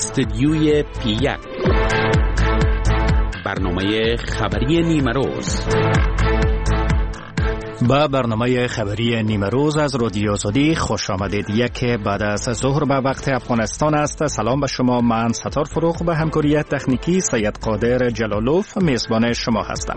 استدیوی پی1 برنامه خبری نیمروز. با برنامه خبری نیمروز از رادیو آزادی خوش آمدید. یک بعد از ظهر به وقت افغانستان است. سلام به شما. من ستار فروغ به همکاری تکنیکی سید قادر جلالوف میزبان شما هستم.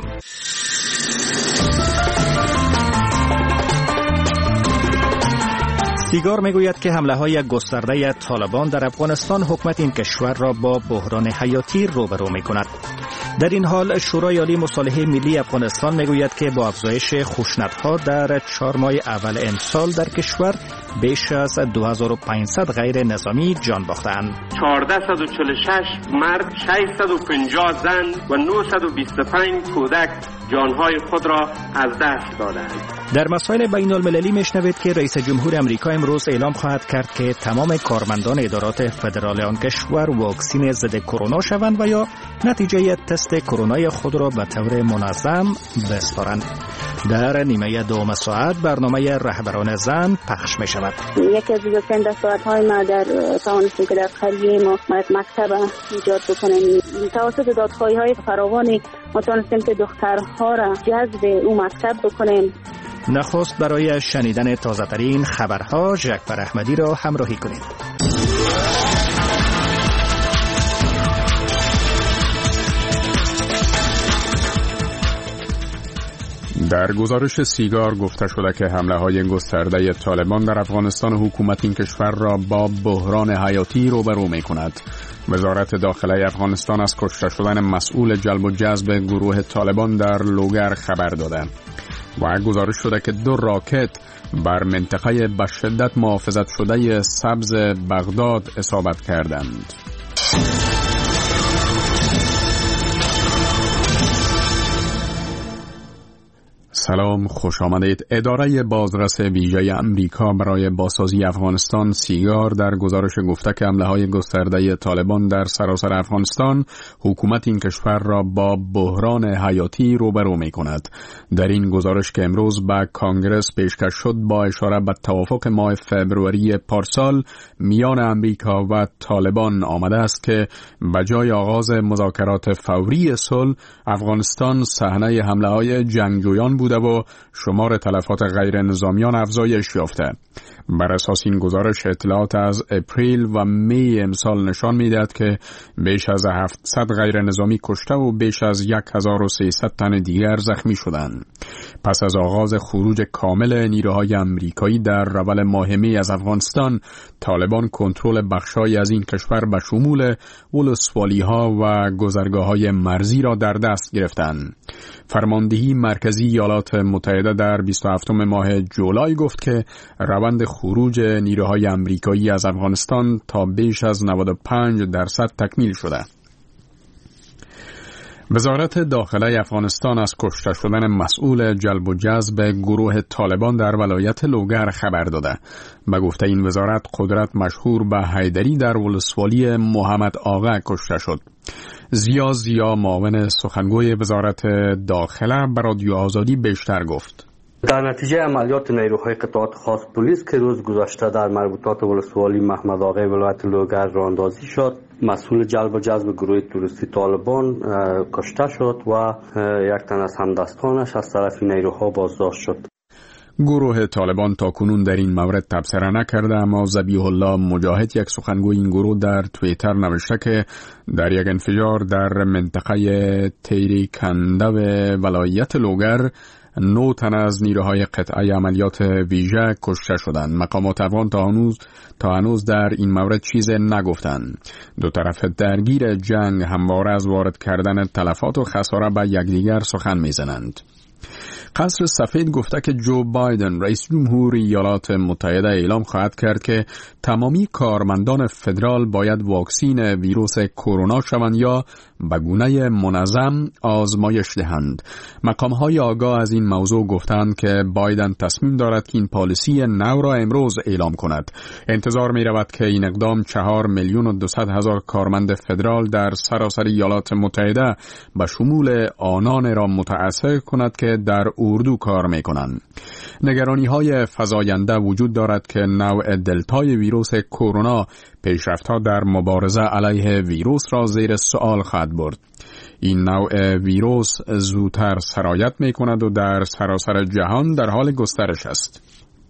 سیگار میگوید که حمله های گسترده طالبان در افغانستان حکومت این کشور را با بحران حیاتی روبرو میکند. در این حال شورای عالی مصالحه ملی افغانستان میگوید که با افزایش خشونت‌ها در 4 ماه اول امسال در کشور بیش از 2500 غیر نظامی جان باختند. 1446 مرد، 650 زن و 925 کودک جانهای خود را از دست دادند. در مسائل بین المللی میشنوید که رئیس جمهور امریکا امروز اعلام خواهد کرد که تمام کارمندان ادارات فدرال آن کشور واکسین ضد کرونا شوند و یا نتیجه تست کرونای خود را به طور منظم بسپارند. در نیمه دوم ساعت برنامه رهبران زن پخش می شود. یکی از بزرگترین دستاوردهای ما در توانستیم که در قریه ما مکتب ایجاد بکنیم. توسط دادخواهی‌های فراوانی ما توانستیم که دخترها را جذب اون مکتب بکنیم. نخست برای شنیدن تازه‌ترین خبرها جعفر احمدی را همراهی کنید. در گزارش سیگار گفته شده که حمله‌های گسترده طالبان در افغانستان حکومت این کشور را با بحران حیاتی روبرو می‌کند. وزارت داخله افغانستان از کشته شدن مسئول جلب و جذب گروه طالبان در لوگر خبر داده و گزارش شده که 2 راکت بر منطقه به شدت محافظت شده سبز بغداد اصابت کردند. سلام، خوش آمدید. اداره بازرس ویژه امریکا برای بازسازی افغانستان سیگار در گزارش گفته که حمله‌های گسترده طالبان در سراسر افغانستان حکومت این کشور را با بحران حیاتی روبرو می‌کند. در این گزارش که امروز به کانگرس پیشکش شد با اشاره به توافق ماه فوریه پارسال میان امریکا و طالبان آمده است که بجای آغاز مذاکرات فوری صلح افغانستان صحنه حمله‌های جنگجویان بوده و شمار تلفات غیر نظامیان افزایش یافته. بر اساس این گزارش اطلاعات از اپریل و می امسال نشان می‌دهد که بیش از 700 غیر نظامی کشته و بیش از 1300 تن دیگر زخمی شدند. پس از آغاز خروج کامل نیروهای امریکایی در اول ماه می از افغانستان، طالبان کنترل بخشای از این کشور به شمول ولسوالی‌ها و گذرگاه‌های مرزی را در دست گرفتند. فرماندهی مرکزی ایالات متحده در 27 ماه جولای گفت که روند خروج نیروهای امریکایی از افغانستان تا بیش از 95% تکمیل شده. وزارت داخله افغانستان از کشته شدن مسئول جلب و جذب گروه طالبان در ولایت لوگر خبر داده. به گفته این وزارت قدرت مشهور به حیدری در ولسوالی محمد آقا کشته شد. زیا معاون سخنگوی وزارت داخله به رادیو آزادی بیشتر گفت. در نتیجه عملیات نیروهای قطعات خاص پلیس که روز گذشته در مربوطات ولسوالی محمد آقا ولایت لوگر راهاندازی شد، مسئول جلب و جذب گروه توریستی طالبان کشته شد و یک تن از همدستانش از طرف نیروها بازداشت شد. گروه طالبان تاکنون در این مورد تبصره نکرده، اما ذبیح الله مجاهد یک سخنگوی این گروه در توییتر نوشته که در یک انفجار در منطقه تیری کنده و ولایت لوگر 9 تن از نیروهای قطعه عملیات ویژه کشته شدند. مقامات افغان تا هنوز در این مورد چیز نگفتند. دو طرف درگیر جنگ همواره از وارد کردن تلفات و خساره به یکدیگر سخن میزنند. قصر سفید گفته که جو بایدن رئیس جمهور ایالات متحده اعلام خواهد کرد که تمامی کارمندان فدرال باید واکسین ویروس کرونا شوند یا به گونه منظم آزمایش دهند. مقام‌های آگاه از این موضوع گفتند که بایدن تصمیم دارد که این پالیسی نو را امروز اعلام کند. انتظار می رود که این اقدام 4,200,000 کارمند فدرال در سراسر ایالات متحده به شمول آنان را متأثر کند که در اردو کار می کنند. نگرانی‌های فزاینده وجود دارد که نوع دلتای ویروس کرونا پیشرفت‌ها در مبارزه علیه ویروس را زیر سوال خواهد برد. این نوع ویروس زودتر سرایت می‌کند و در سراسر جهان در حال گسترش است.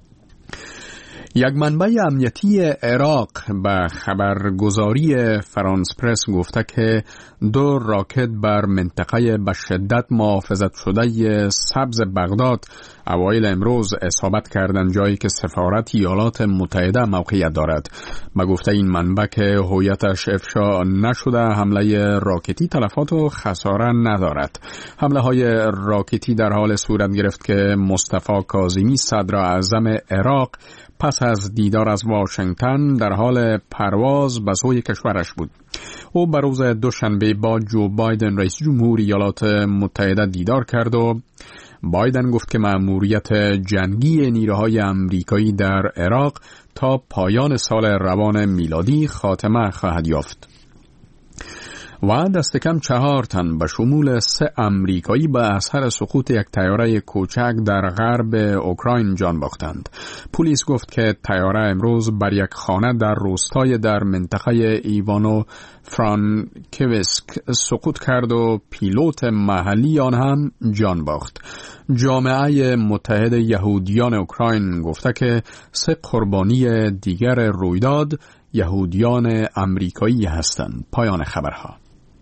یک منبع امنیتی عراق به خبرگزاری فرانس پرس گفته که 2 راکت بر منطقه به شدت محافظت شده سبز بغداد اوایل امروز اصابت کردند، جایی که سفارت ایالات متحده موقعیت دارد. به گفته این منبع که هویتش افشا نشده، حمله راکتی تلفات و خساره ندارد. حمله های راکتی در حال صورت گرفت که مصطفی کاظمی صدر اعظم عراق پس از دیدار از واشنگتن در حال پرواز به سوی کشورش بود. او به روز دوشنبه با جو بایدن رئیس جمهور ایالات متحده دیدار کرد و بایدن گفت که مأموریت جنگی نیروهای آمریکایی در عراق تا پایان سال روان میلادی خاتمه خواهد یافت. و دست کم 4 تن به شمول 3 آمریکایی به اثر سقوط یک طیاره کوچک در غرب اوکراین جان باختند. پلیس گفت که طیاره امروز بر یک خانه در روستای در منطقه ایوانو فرانکیوسک سقوط کرد و پیلوت محلی آن هم جان باخت. جامعه متحد یهودیان اوکراین گفته که 3 قربانی دیگر رویداد یهودیان آمریکایی هستند. پایان خبرها.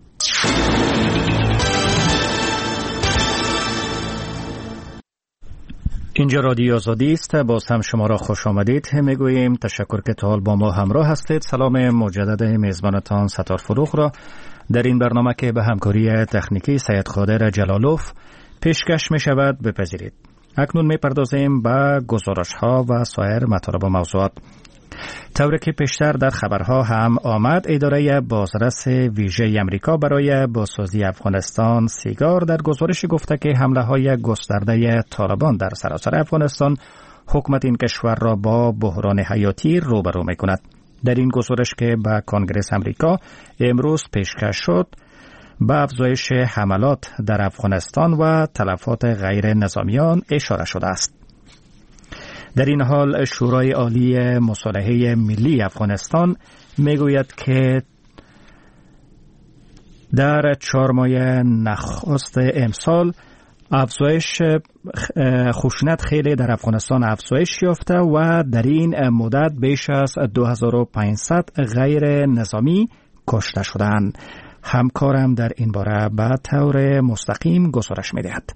اینجا رادیو آزادی است. باز هم شما را خوش آمدید میگوییم. تشکر که تا حال با ما همراه هستید. سلام مجدد میزبانتان ستار فروغ را در این برنامه که به همکاری تکنیکی سید خادر جلالوف پیشکش می شود بپذیرید. اکنون می پردازیم به گزارش ها و سایر مطالب و موضوعات. طوری که پیشتر در خبرها هم آمد، اداره بازرس ویژه امریکا برای بازسازی افغانستان سیگار در گزارش گفته که حمله های گسترده طالبان در سراسر افغانستان حکومت این کشور را با بحران حیاتی روبرو می کند. در این گزارش که به کنگره امریکا امروز پیشکش شد، به افزایش حملات در افغانستان و تلفات غیر نظامیان اشاره شده است. در این حال شورای عالی مصالحه ملی افغانستان میگوید که در 4 ماه نخست امسال افزایش خشونت خیلی در افغانستان افزایش یافته و در این مدت بیش از 2500 غیر نظامی کشته شدند. همکارم در این باره به طور مستقیم گزارش می‌دهد.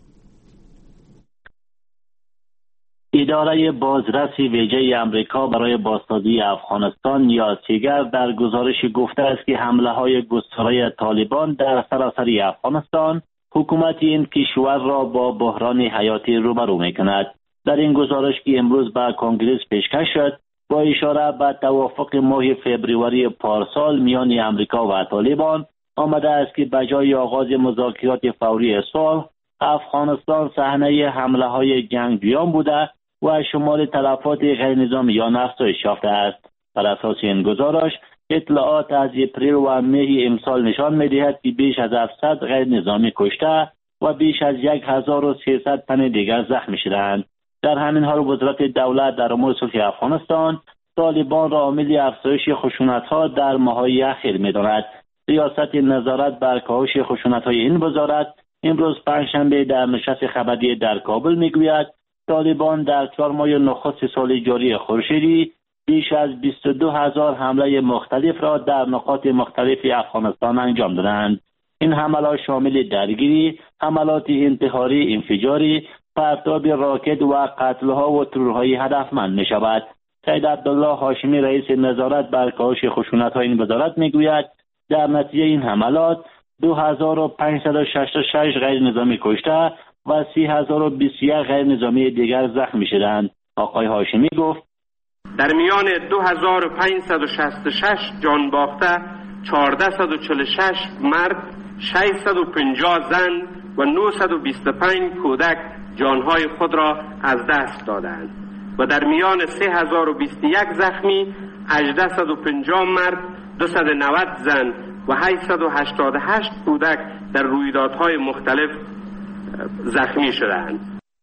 اداره بازرسی ویژه امریکا برای بازسازی افغانستان یا سیگر در گزارشی گفته است که حمله‌های گسترده طالبان در سراسر افغانستان حکومت این کشور را با بحران حیاتی روبرو می‌کند. در این گزارش که امروز به کنگره پیشکش شد، با اشاره به توافق ماه فوریه پارسال میان امریکا و طالبان آمده است که بجای آغاز مذاکرات فوری صلح، افغانستان صحنه حمله‌های جنگجویان بوده و شمار تلفات غیر نظامیان افزایش یافته است. بر اساس این گزارش، اطلاعات از اپریل و مه امسال نشان می‌دهد که بیش از 700 غیر نظامی کشته و بیش از 1300 تن دیگر زخمی شدند. در همین حال وزارت دولت در امور صلح افغانستان طالبان را عامل افزایش خشونت‌ها در ماه‌های اخیر می‌داند. ریاست نظارت بر کاهش خشونت‌های این وزارت امروز پنجشنبه در نشست خبری در کابل می‌گوید طالبان در 4 ماه نخست سال جاری خورشیدی بیش از 22,000 حمله مختلف را در نقاط مختلف افغانستان انجام دادند. این حملات شامل درگیری، حملات انتحاری، انفجاری، پرتاب راکت و قتل‌ها و ترورهای هدفمند می‌شود. سید عبدالله هاشمی رئیس نظارت بر کاهش خشونت‌ها این وزارت می‌گوید در نتیجه این حملات 2566 غیر نظامی کشته و 30,021 غیر نظامی دیگر زخمی شدند. آقای هاشمی گفت در میان 2566 جان باخته 1446 مرد 650 زن و 925 کودک جانهای خود را از دست دادند و در میان 3021 زخمی 1850 مرد، 290 زن و 888 کودک در رویدادهای مختلف زخمی شدند.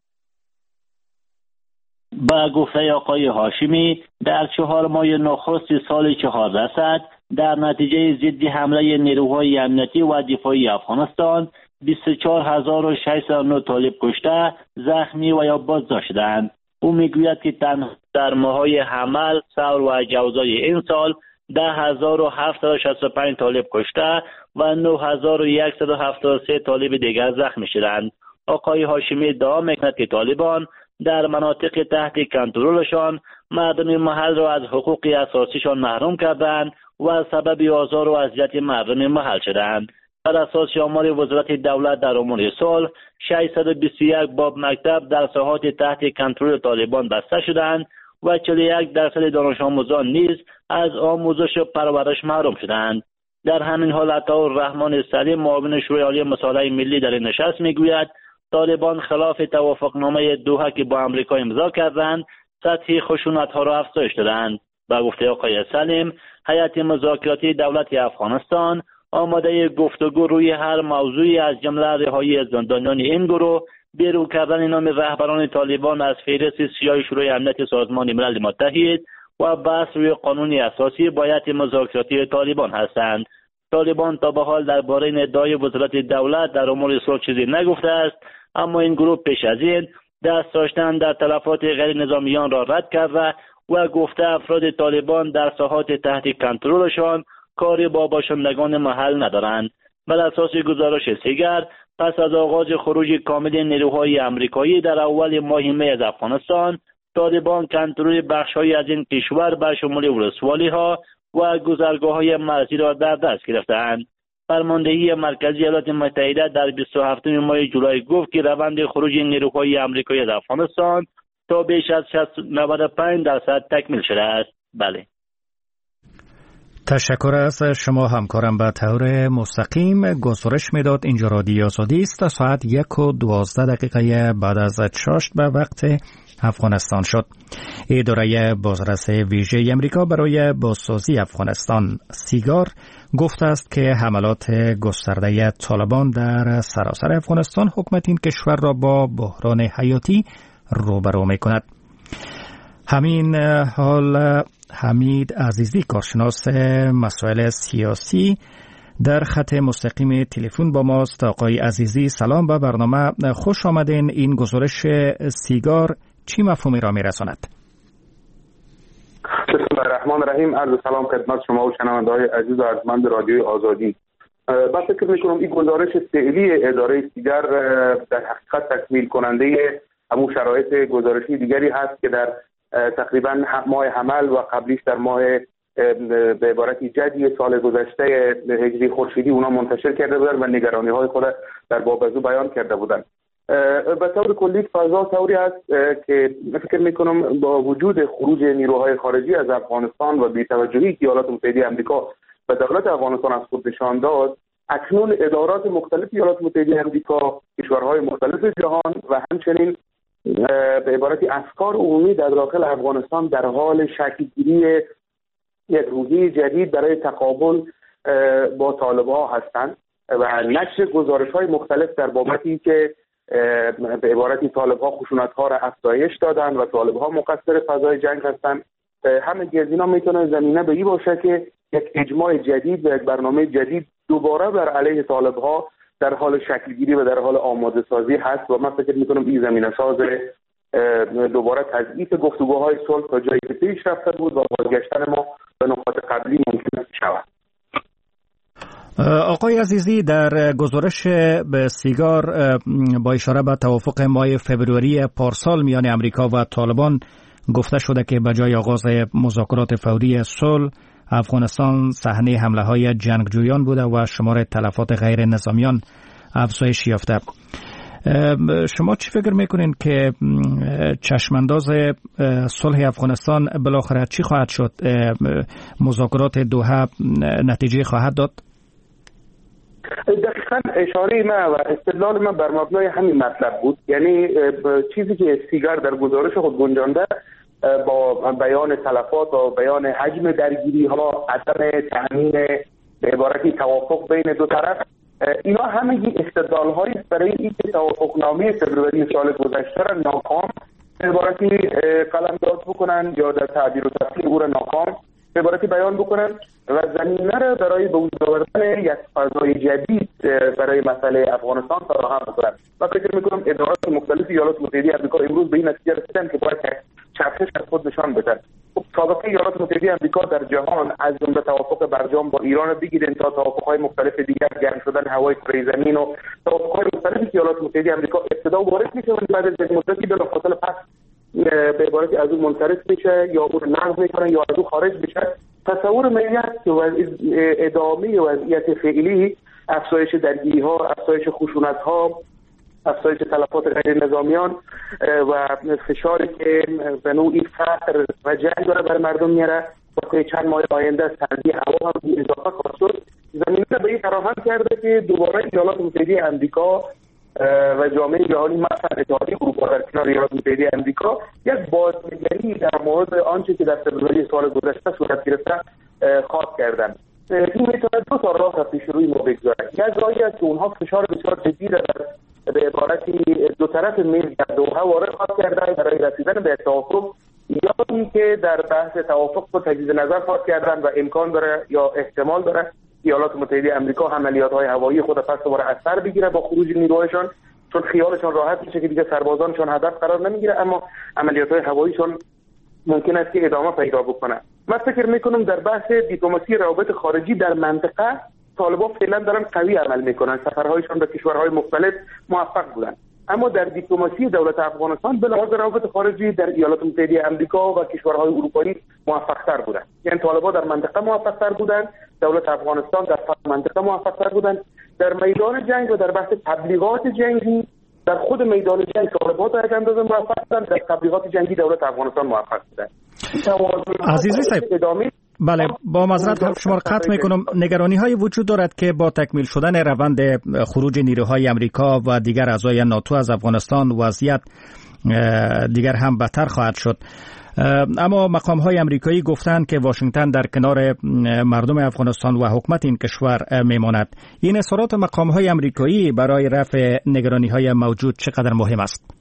با گفته آقای هاشمی در 4 ماه نخست سال 1400 در نتیجه ضد حمله نیروهای امنیتی و دفاعی افغانستان 24609 طالب کشته، زخمی و یا بازداشت شدند. او میگوید که تنها در ماه‌های حمل، ثور و جوزای این سال 10765 طالب کشته و 9173 طالب دیگر زخمی شدند. آقای هاشمی ادعا می‌کند که طالبان در مناطق تحت کنترلشان مردم محل را از حقوق اساسیشان محروم کردند و سبب آزار و اذیت مردم محل شدند. بر اساس آمار وزارت دولت در امور صلح 621 باب مکتب در ساحات تحت کنترل طالبان بسته شدند و 41% دانش آموزان نیز از آموزش و پرورش محروم شدند. در همین حال عطاالرحمن سلیم معاون شورای عالی مصالحه ملی در این نشست میگوید طالبان خلاف توافقنامه دوحه که با آمریکا امضا کردند سطح خشونت‌ها را افزایش دادند. با گفته آقای سلیم هیئت مذاکراتی دولت افغانستان آماده گفتگو روی هر موضوعی از جمله رهایی زندانیان این گروه، بیرون کردن نام رهبران طالبان از فهرست سیاه شورای امنیت سازمان ملل متحد و بحث روی قانون اساسی با هیئت مذاکراتی طالبان هستند. طالبان تا به حال درباره ادعای وزارت دولت در امور صلح چیزی نگفته است، اما این گروه پیش از این دست داشتن در تلفات غیر نظامیان را رد کرده و گفته افراد طالبان در ساحات تحت کنترلشان کاری با باشندگان محل ندارند. بر اساس گزارش سیگر پس از آغاز خروج کامل نیروهای آمریکایی در اول ماه می از افغانستان، طالبان کنترل بخش‌هایی از این کشور به شمول ولسوالی‌ها و گذرگاه‌های مرزی را در دست گرفتند. فرماندهی مرکزی ایالات متحده در 27 ماه جولای گفت که روند خروج نیروهای آمریکایی از افغانستان تا بیش از 95% تکمیل شده است. بله. تشکر از شما همکارم. به طور مستقیم گزارش میداد اینجا رادیو آزادی است. ساعت 1:12 بعد از چاشت به وقت افغانستان شد. اداره بازرس ویژه امریکا برای بازسازی افغانستان سیگار گفته است که حملات گسترده طالبان در سراسر افغانستان حکومت این کشور را با بحران حیاتی روبرو می کند. همین حال حمید عزیزی کارشناس مسائل سیاسی در خط مستقیم تلفن با ماست. آقای عزیزی سلام به برنامه، خوش آمدین. این گزارش سیگار چی مفهومی را میرساند؟ بسم الله الرحمن الرحیم. عرض سلام خدمت شما و شنونده‌های عزیز و ارجمند رادیوی آزادی. من فکر می‌کنم این گزارش فعلی اداره سیگار در حقیقت تکمیل کننده همون شرایط گزارشی دیگری هست که در تقریبا ماه حمل و قبلیش در ماه به عبارتی جدی سال گذشته هجری خورشیدی اونا منتشر کرده بودن و نگرانی‌های خود در باب از او بیان کرده بودن. به طور کلی فضا طوری است که فکر میکنم با وجود خروج نیروهای خارجی از افغانستان و بی‌توجهی که ایالات متحده آمریکا به دولت افغانستان از خود نشان داد، اکنون ادارات مختلف ایالات متحده آمریکا، کشورهای مختلف جهان و همچنین به عبارتی افکار عمومی در داخل افغانستان در حال شکل‌گیری یک روحیه جدید برای تقابل با طالب‌ها هستند و نشر گزارش‌های مختلف در بابتی که به عبارتی طالب‌ها خشونت‌ها را افزایش دادن و طالب‌ها مقصر فضای جنگ هستند. همه از اینا میتونه زمینه به این باشه که یک اجماع جدید و یک برنامه جدید دوباره بر علیه طالب‌ها در حال شکل‌گیری و در حال آماده سازی هست و من فکر می‌کنم این زمینه ساز دوباره تضعیف گفتگوهای صلح تا جایی که پیش رفته بود و بازگشتن ما به نقاط قبلی ممکن است شود. آقای عزیزی در گزارش به سیگار با اشاره به توافق ماه فبروری پارسال میان امریکا و طالبان گفته شده که به جای آغاز مذاکرات فوری صلح افغانستان صحنه حمله های جنگجویان بوده و شمار تلفات غیر نظامیان افزایش یافته. شما چی فکر میکنین که چشمانداز صلح افغانستان بالاخره چی خواهد شد؟ مذاکرات دوحه نتیجه خواهد داد؟ دقیقاً اشاره من و استدلال من بر مبنای همین مطلب بود. یعنی چیزی که سیگار در گزارش خود گنجانده با بیان تلفات و بیان حجم درگیری ها، عدم تامین به عبارتی توافق بین دو طرف، اینا همگی استدلال هایی برای اینکه توافقنامه فبروری سال گذشته را ناکام به عبارتی قلمداد بکنن یا در تعبیر و تفسیر او را ناکام به عبارتی بیان بکنن و زمینه را برای به وجود آوردن یک فضای جدید برای مسئله افغانستان فراهم بکنن. و فکر میکنم ادارات مختلف ایالات متحده آمریکا امروز به این نتیجه رسیدن که باید چرخش از خود نشان بدن. خب سابقه ایالات متحده آمریکا در جهان از جمله توافق برجام با ایران بگیریم تا توافق‌های مختلف دیگر، گرم شدن هوای کره زمین و توافق‌های مختلفی که ایالات متحده آمریکا ابتدا وارد میشه و بعد از یک مدتی بلافاصله پس به عبارتی از اون منصرف میشه یا اون لغو میکنن یا از اون خارج میشه. تصور میاد که ادامه وضعیت فعلی، افزایش درگیری ها، افزایش خشونت ها، افزایش تلفات غیر نظامیان و فشاری که به نوعی فقر و جنگ داره بر مردم میاره و چند ماه آینده سردی هوا هم اضافه خواهد شد، زمینه به این فراهم کرده که دوباره ایالات متحده آمریکا و جامعه جهانی مثلا اتحادیه اروپا در کنار ایالات متحده آمریکا یک بازنگری در مورد آنچه که در فبروری سال گذشته صورت گرفته خواهد کردند. این میتونه دو تا راه پیش روی ما بگذاره. یک راهی است که اونها فشار بسیار جدی را به عبارتی دو طرف میز در دوحه وارد خواهد کرده برای رسیدن به توافق، یا اینکه در بحث توافق رو تجدید نظر خواهد کردن و امکان داره یا احتمال داره ایالات متحده آمریکا عملیات‌های هوایی خود پس دوباره از سر بگیره با خروج نیروهاشون، چون خیالشون راحت میشه که دیگه سربازانشون هدف قرار نمیگیره، اما عملیات‌های هواییشون ممکن است که ادامه پیدا بکنه. من فکر میکنم در بحث دیپلماسی روابط خارجی در منطقه طالبان فعلا دارن قوی عمل میکنن، سفرهایشون به کشورهای مختلف موفق بودن، اما در دیپلماسی دولت افغانستان به لحاظ روابط خارجی در ایالات متحده آمریکا و کشورهای اروپایی موفق‌تر بودن. یعنی طالبان در منطقه موفق‌تر بودن، دولت افغانستان در منطقه موفق‌تر بودن. در میدان جنگ و در بحث تبلیغات جنگی در خود میدان جنگ طالبان تا یک اندازه موفق بودن، در تبلیغات جنگی دولت افغانستان موفق بودن. عزیزی صاحب، بله، با معذرت شما قطع میکنم. نگرانی های وجود دارد که با تکمیل شدن روند خروج نیروهای امریکا و دیگر اعضای ناتو از افغانستان وضعیت دیگر هم بدتر خواهد شد. اما مقام های امریکایی گفتند که واشنگتن در کنار مردم افغانستان و حکومت این کشور میماند. این اظهارات مقام های امریکایی برای رفع نگرانی های موجود چقدر مهم است؟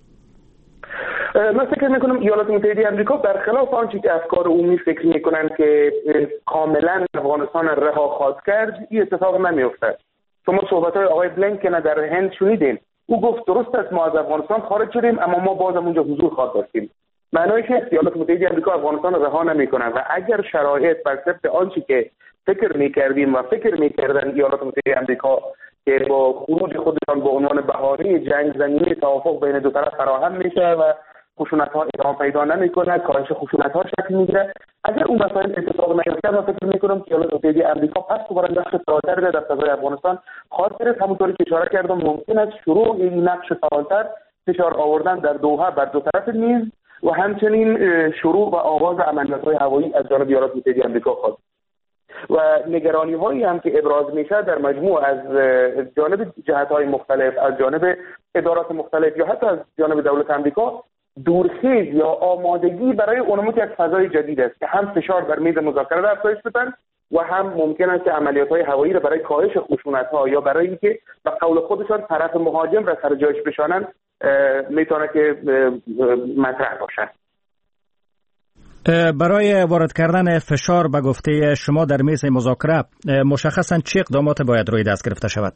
من فکر میکنم ایالات متحده آمریکا برخلاف آنچه که افکار عمومی فکر میکنن که کاملا افغانستان رها خواهد کرد، این اتفاق نمیفته. شما صحبت‌های آقای بلینکن در هند شنیدین، او گفت درست است ما از افغانستان خارج شدیم اما ما بازم اونجا حضور خواهد داشتیم. معنی که ایالات متحده آمریکا افغانستان رها نمیکنن و اگر شرایط بر ضد آنچه که فکر میکردیم و فکر میکردن ایالات متحده آمریکا که با خروج خودشان به عنوان بهانه جنگ زمینی توافق بین دو طرف فراهم میشه و خشونت‌ها ادامه پیدا نمی‌کنه، کاهش خشونت‌ها شکل میگیره، اگر اون مسائل اتفاق نیفته من فکر می‌کنم که ایالات متحده آمریکا پس دوباره نقش فعال‌تری در فضای افغانستان خواهد گرفت. همونطوری که اشاره کردم ممکن است شروع این نقش فعال‌تر فشار آوردن در دوحه بر دو طرف میز و همچنین شروع و آغاز عملیات‌های هوایی از جانب ایالات متحده آمریکا خواهد و نگرانی‌هایی هم که ابراز میشه در مجموع از جانب جهت‌های مختلف، از جانب ادارات مختلف یا حتی از جانب دولت آمریکا، دورخیز یا آمادگی برای اونموت یک فضای جدید است که هم فشار بر میز مذاکره را افزایش بدن و هم ممکن است که عملیات‌های هوایی را برای کاهش خشونت‌ها یا برای اینکه به قول خودشان طرف مهاجم را سر جایش بشانن میتونه که مطرح باشد. برای وارد کردن فشار به گفته شما در میز مذاکره مشخصاً چه اقدامات باید روی دست گرفته شود؟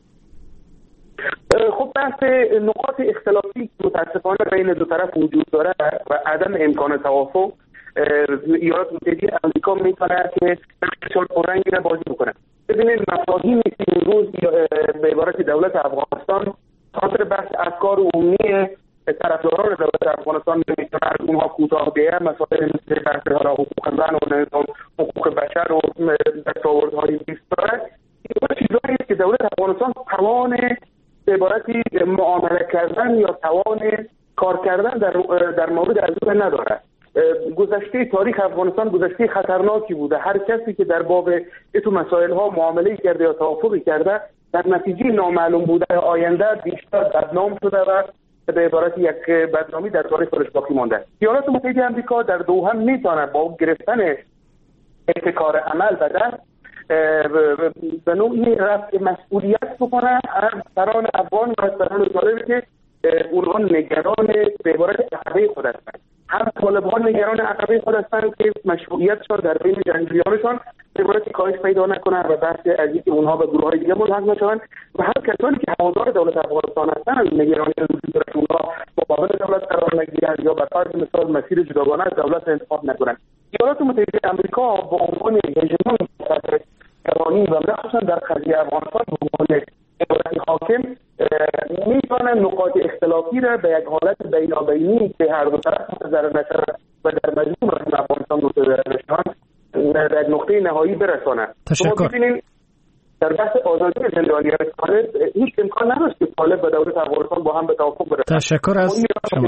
خب بحث نقاط اختلافی متاسفانه بین دو طرف وجود داره و عدم امکان توافق، ایالات متحده آمریکا میتونه که نقش پررنگی را بازی بکنه. ببینید مفاهیمی که امروز به عبارت دولت افغانستان خاطر بحث افکار عمومی طرفداران دولت افغانستان میتونه از اونها کوتاه بیان، مسائل مثل بحث حقوق زن و حقوق بشر و دستاوردهای بیست داره. این چیزایی که دولت افغانستان توان به عبارتی معامله کردن یا توان کار کردن در مورد از اون نداره. گذشته تاریخ افغانستان گذشته خطرناکی بوده. هر کسی که در باب این مسائل ها معامله کرده یا توافقی کرده در نتیجه نامعلوم بوده آینده بیشتر بدنام شده و به عبارت یک بدنامی در تاریخ خودش باقی مانده. ایالات متحده آمریکا در دوحه میتونه با گرفتن ابتکار عمل به دست به نوعی رفع مسئولیت بکنه از سران افغان و از سران طالبی که اونها نگران به عبارت عقبه خود هستند. هم طالبان نگران عقبه خود هستند که مشروعیتشان در بین جنگجویانشان به عبارت کاهش پیدا نکنه و بحث از اینکه اونها به گروه‌های دیگه ملحق نشوند و هم کسانی که هوادار دولت افغانستان هستند نگرانی وجود داره که اونها مقابل دولت قرار نگیرند یا به فرض مثال مسیر جداگانه از دولت انتخاب نکنند. ایالات متحده آمریکا با عنوان هژمون ایرانی و مخصوصا در قضیه افغانستان به عنوان عبارت حاکم میتونن نقاط اختلافی را به یک حالت بینابینی که هر دو طرف نظر نشود و در مجموع افغانستان دو طرفشان در نقطه نهایی برسانه. تشکر. در بحث آزادی زندانیان طالب هیچ امکان نداشت که طالب و دولت افغانستان با هم به توافق برسند. تشکر از شما.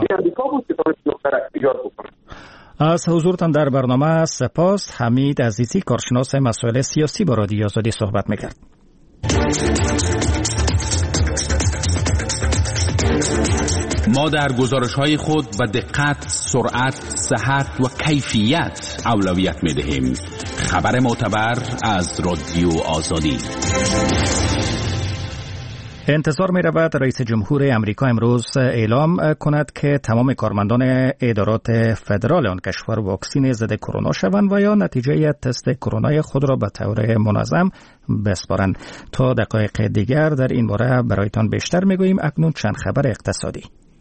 از حضورتان در برنامه سپاس. حمید عزیزی کارشناس مسائل سیاسی با رادیو آزادی صحبت میکرد. ما در گزارش‌های خود به دقت، سرعت، صحت و کیفیت اولویت می‌دهیم. خبر معتبر از رادیو آزادی. انتظار می رود رئیس جمهور امریکا امروز اعلام کند که تمام کارمندان ادارات فدرال آن کشور واکسین ضد کرونا شوند و یا نتیجه تست کرونا خود را به طور منظم بسپارند. تا دقایق دیگر در این باره برایتان بیشتر می گوییم. اکنون چند خبر اقتصادی.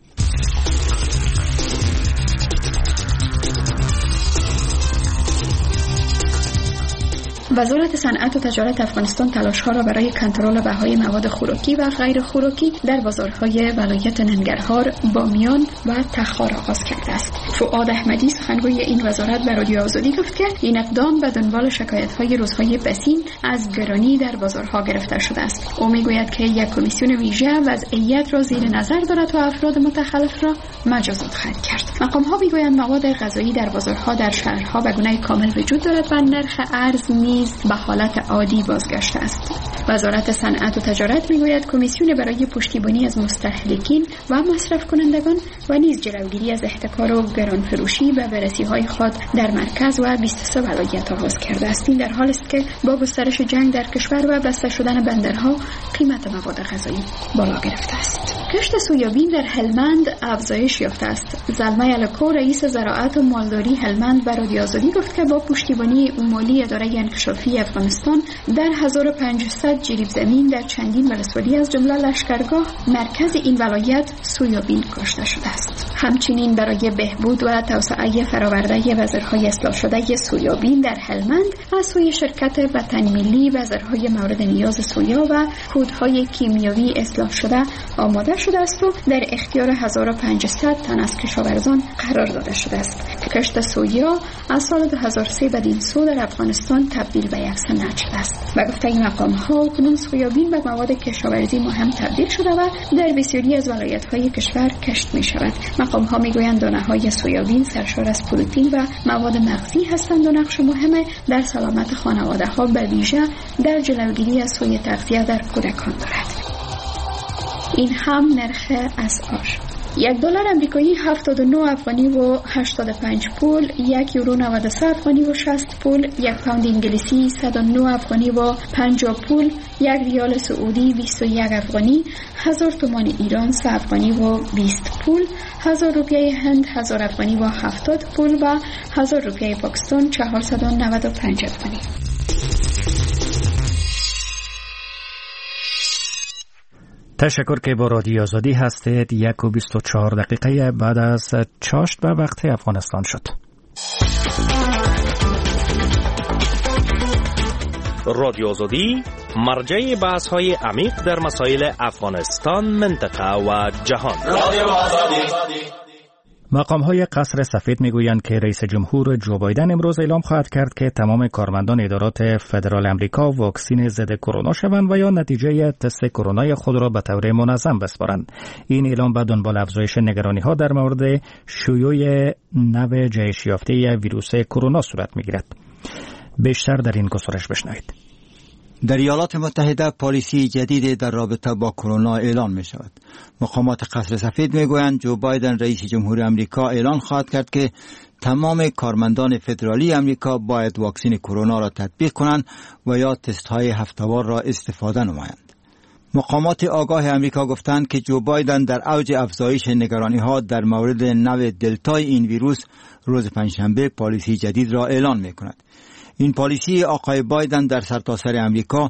وزارت صنعت و تجارت افغانستان تلاش‌ها را برای کنترل بهای مواد خوراکی و غیر خوراکی در بازارهای ولایت ننگرهار، بامیان و تخار آغاز کرده است. فؤاد احمدی سخنگوی این وزارت به رادیو آزادی گفت که این اقدام به دنبال شکایت‌های روزهای بسیج از گرانی در بازارها گرفته شده است. او می‌گوید که یک کمیسیون ویژه وضعیت را زیر نظر دارد و افراد متخلف را مجازات خواهد کرد. مقام‌ها می‌گویند مواد غذایی در بازارها در شهرها به گونه کامل وجود دارد و نرخ ارز نیز به حالت عادی بازگشته است. وزارت صنعت و تجارت میگوید کمیسیون برای پشتیبانی از مستهلکین و مصرف کنندگان و نیز جلوگیری از احتکار و گرانفروشی به بررسی‌های خود در مرکز و 23 ولایت آغاز کرده است. این در حالی است که با گسترش جنگ در کشور و بسته شدن بندرها قیمت مواد غذایی بالا گرفته است. کشت سویابین در هلمند افزایش یافته است. زلمه الکو رئیس زراعت و مالداری هلمند به رادیو آزادی گفت که با پشتیبانی مالی اداره انکشافی افغانستان در 1500 جریب زمین در چندین ولسوالی از جمله لشکرگاه مرکز این ولایت سویابین کاشته شده است. همچنین برای بهبود و توسعه فراورده بذرهای اصلاح شده سویابین در هلمند از سوی شرکت وطن ملی بذرهای مورد نیاز سویا و کودهای کیمیاوی اصلاح شده آماده شده است و در اختیار 1500 تن از کشاورزان قرار داده شده است. کشت سویا از سال 2003 بدین سو در افغانستان تبدیل به یک صنعت شده است. و گفته این مقام‌ها کنون سویابین به مواد کشاورزی مهم تبدیل شده و در بسیاری از ولایت‌های کشور کشت می‌شود. مقام‌ها می‌گویند دانه‌های سویابین سرشار از پروتئین و مواد مغزی هستند و نقش مهم در سلامت خانواده‌ها به ویژه در جلوگیری از سوء تغذیه در کودکان دارد. این هم نرخ اسعار. $1 آمریکایی 79 افغانی و 85 پول، €1 93 افغانی و 60 پول، یک پوند انگلیسی 109 افغانی و 50 پول، یک ریال سعودی 21 افغانی، 1000 تومان ایران 3 افغانی و 20 پول، 1000 روپیه هند 1000 افغانی و 70 پول و 1000 روپیه پاکستان 495 افغانی. تشکر که با رادیو آزادی هستید. 1:24 دقیقه بعد از چاشت به وقت افغانستان شد. رادیو آزادی مرجع بحث‌های عمیق در مسائل افغانستان، منطقه و جهان. رادیو آزادی مقام‌های قصر سفید میگویند که رئیس جمهور جو بایدن امروز اعلام خواهد کرد که تمام کارمندان ادارات فدرال امریکا واکسین ضد کرونا شوند و یا نتیجه تست کرونا خود را به طور منظم بسپارند. این اعلام به دنبال افزایش نگرانی‌ها در مورد شیوع نو جهش یافته ویروس کرونا صورت می‌گیرد. بیشتر در این گزارش بشنوید. در ایالات متحده پالیسی جدیدی در رابطه با کرونا اعلان می شود. مقامات قصر سفید می گویند جو بایدن رئیس جمهور امریکا اعلان خواهد کرد که تمام کارمندان فدرالی امریکا باید واکسن کرونا را تطبیق کنند و یا تست های هفته‌وار را استفاده نمایند. مقامات آگاه امریکا گفتند که جو بایدن در اوج افزایش نگرانی ها در مورد نو دلتای این ویروس روز پنجشنبه پالیسی جدید را اعلان می کند. این پالیسی آقای بایدن در سرتاسر امریکا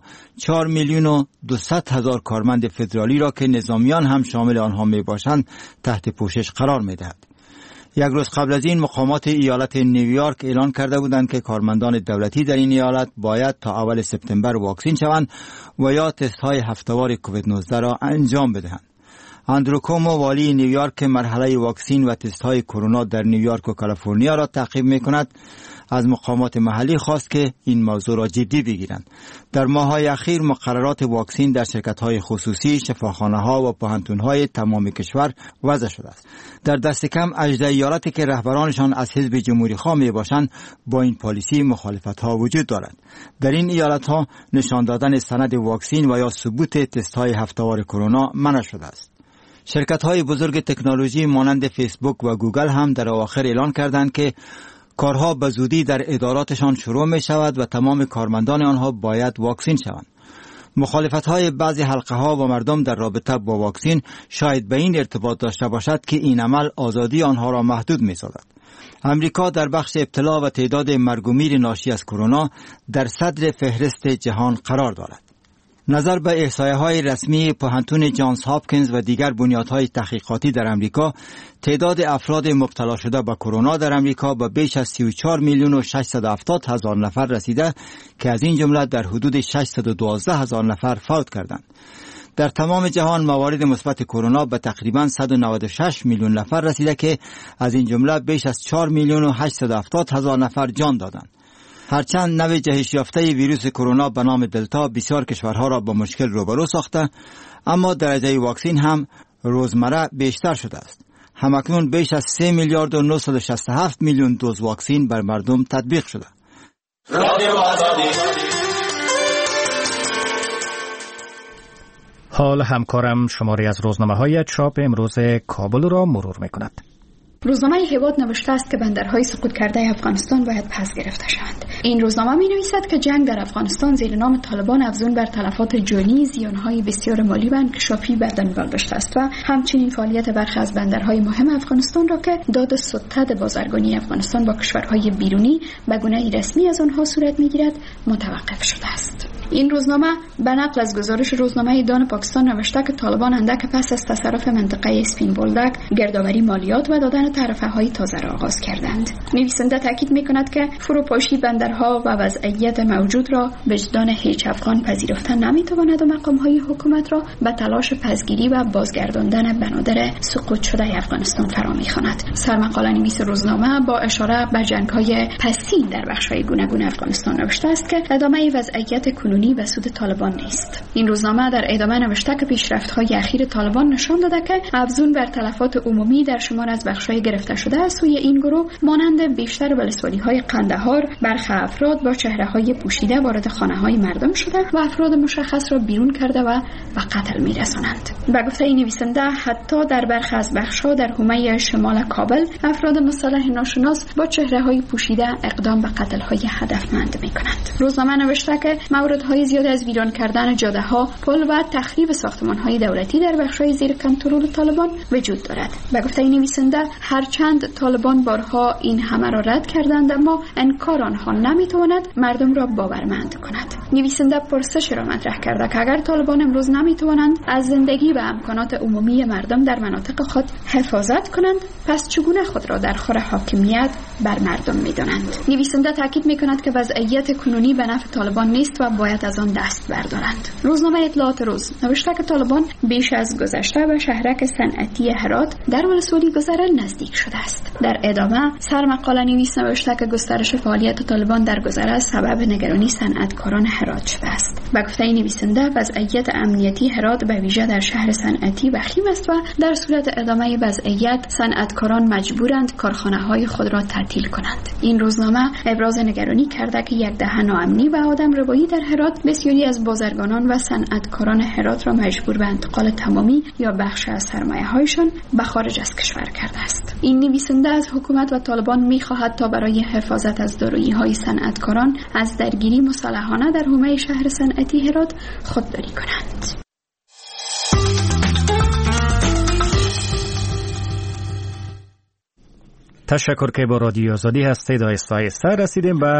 4,200,000 کارمند فدرالی را که نظامیان هم شامل آنها می باشند تحت پوشش قرار می دهد. یک روز قبل از این مقامات ایالت نیویورک اعلان کرده بودند که کارمندان دولتی در این ایالت باید تا اول سپتامبر واکسین شوند و یا تست های هفته‌وار کووید 19 را انجام بدهند. اندرو کومو والی نیویورک مرحله واکسین و تست های کرونا در نیویورک و کالیفرنیا را تعقیب می کند از مقامات محلی خواست که این موضوع را جدی بگیرند. در ماه‌های اخیر مقررات واکسین در شرکت‌های خصوصی، شفاخانه‌ها و پوهنتون‌های تمام کشور وضع شده است. در دست کم 18 ایالتی که رهبرانشان از حزب جمهوری‌خواه میباشند با این پالیسی مخالفت‌ها وجود دارد. در این ایالت‌ها نشان دادن سند واکسین و یا ثبوت تست‌های هفته‌وار کرونا منع شده است. شرکت‌های بزرگ تکنولوژی مانند فیسبوک و گوگل هم در اواخر اعلان کردند که کارها به زودی در اداراتشان شروع می شود و تمام کارمندان آنها باید واکسین شوند. مخالفت‌های بعضی حلقه‌ها و مردم در رابطه با واکسین شاید به این ارتباط داشته باشد که این عمل آزادی آنها را محدود می‌سازد. امریکا در بخش ابتلا و تعداد مرگ و میر ناشی از کرونا در صدر فهرست جهان قرار دارد. نظر به احصایه‌های رسمی پوهنتون جانز هاپکینز و دیگر بنیادهای تحقیقاتی در امریکا، تعداد افراد مبتلا شده به کرونا در امریکا به بیش از 34,670,000 نفر رسیده که از این جمله در حدود 612,000 نفر فوت کردند. در تمام جهان موارد مثبت کرونا به تقریباً 196 میلیون نفر رسیده که از این جمله بیش از 4,870,000 نفر جان دادند. هرچند نو جهش یافته ویروس کرونا به نام دلتا بسیار کشورها را با مشکل روبرو ساخته، اما درجه واکسین هم روزمره بیشتر شده است. همکنون بیش از 3,967,000,000 دوز واکسین بر مردم تطبیق شده. حال همکارم شماری از روزنامه‌های چاپ امروز کابل را مرور می‌کند. روزنامه هیواد نوشته است که بندرهای سقوط کرده افغانستان باید پس گرفته شوند. این روزنامه می‌نویسد که جنگ در افغانستان زیر نام طالبان افزون بر تلفات جانی، زیانهای بسیار مالی و انکشافی به دنبال داشته است و همچنین فعالیت برخی از بندرهای مهم افغانستان را که داد ستد بازرگانی افغانستان با کشورهای بیرونی به گونه رسمی از آنها صورت می‌گیرد متوقف شده است. این روزنامه به نقل از گزارش روزنامه دان پاکستان نوشته که طالبان اندک پس از تصرف منطقه اسپین بولدک گردآوری مالیات و دادن تعرفه‌های تازه را آغاز کردند. نویسنده تاکید می‌کند که فروپاشی بندرها و وضعیت موجود را وجدان هیچ افغان پذیرفته نمی‌تواند و مقام‌های حکومت را به تلاش پسگیری و بازگرداندن بنادر سقوط شده افغانستان فرا می‌خواند. سرمقاله نویس روزنامه با اشاره به جنگ‌های پسین در بخش‌های گوناگون افغانستان نوشته است که ادامه وضعیت کنونی به سود طالبان نیست. این روزنامه در ادامه نوشته که پیشرفت‌های اخیر طالبان نشان داده که افزون بر تلفات عمومی در شمار از بخش‌های گرفته شده از سوی این گروه مانند بیشتر ولسوالی‌های قندهار برخی افراد با چهره‌های پوشیده وارد خانه‌های مردم شده و افراد مشخص را بیرون کرده و به قتل می‌رسانند. به گفته این نویسنده حتی در برخی از بخش‌ها در حومه شمال کابل افراد مسلح ناشناس با چهره‌های پوشیده اقدام به قتل‌های هدفمند می‌کنند. روزنامه نوشته که موردهای زیاد از ویران کردن جاده‌ها، پل و تخریب ساختمان‌های دولتی در بخش‌های زیر کنترل طالبان وجود دارد. به گفته این نویسنده هرچند طالبان بارها این همه را رد کردند اما انکار آنها نمی‌تواند مردم را باورمند کند. نویسنده پرسش را مطرح کرده که اگر طالبان امروز نمی‌توانند از زندگی و امکانات عمومی مردم در مناطق خود حفاظت کنند، پس چگونه خود را در خور حاکمیت بر مردم می‌دانند. نویسنده تاکید می‌کند که وضعیت کنونی به نفع طالبان نیست و باید از آن دست بردارند. روزنامه اطلاعات روز نوشته که طالبان بیش از گذشته به شهرک صنعتی هرات در ولسوالی گذره نزدیک شده است. در ادامه سرمقاله نویس نوشته که گسترش فعالیت طالبان در گذره سبب نگرانی صنعتکاران هرات شده است. به گفته نویسنده وضعیت امنیتی هرات به ویژه در شهر صنعتی وخیم است و در صورت ادامه وضعیت صنعتکاران مجبورند کارخانه‌های خود را تعطیل کنند. این روزنامه ابراز نگرانی کرده که یک دهه ناامنی و آدمربایی در هرات بسیاری از بازرگانان و صنعتکاران هرات را مجبور به انتقال تمامی یا بخش از سرمایه‌هایشان به خارج از کشور کرده است. این نویسنده از حکومت و طالبان می‌خواهد تا برای حفاظت از دارایی‌های صنعتکاران از درگیری مسلحانه در حومه شهر صنعتی هرات خودداری کنند. تشکر که با رادیو آزادی هستید. آهسته آهسته رسیدیم به